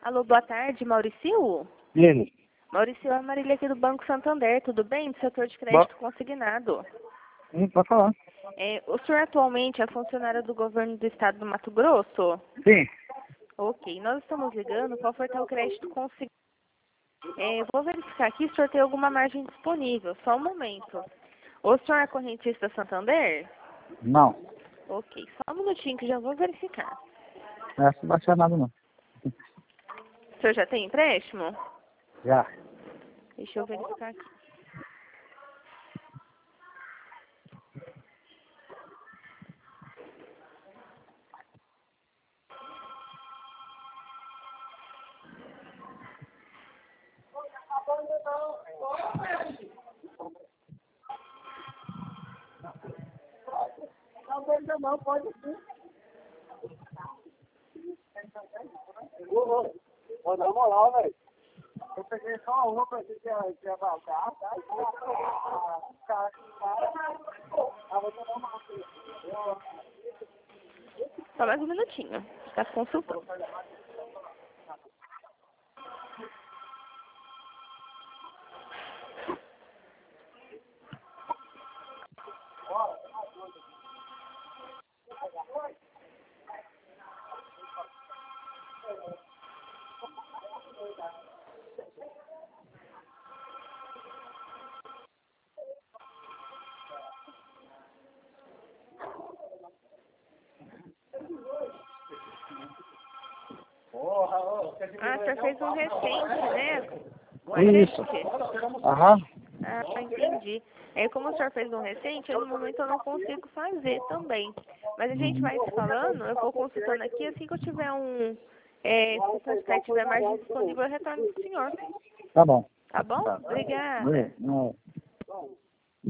Alô, boa tarde, Mauricio? Ele. Mauricio, é a Marília aqui do Banco Santander, tudo bem? Do setor de crédito consignado. Pode falar. O senhor atualmente é funcionário do governo do estado do Mato Grosso? Sim. Ok, nós estamos ligando para ofertar o crédito consignado. Vou verificar aqui se o senhor tem alguma margem disponível, só um momento. O senhor é correntista Santander? Não. Ok, só um minutinho que já vou verificar. Essa não vai ser nada, não. O senhor já tem empréstimo? Já. Deixa eu verificar aqui. Não, pode sim. Pode dar moral, velho. Eu peguei só uma pra gente que ia vazar, tá? Só mais um minutinho. Está consultando. Ah, o senhor fez um recente, né? Isso. Aham. Ah, entendi. Como o senhor fez um recente, no momento eu não consigo fazer também. Mas a gente vai se falando, eu vou consultando aqui, assim que eu tiver se o transporte tiver margem disponível, eu retorno pro senhor. Tá bom. Tá bom? Tá. Obrigada. Não.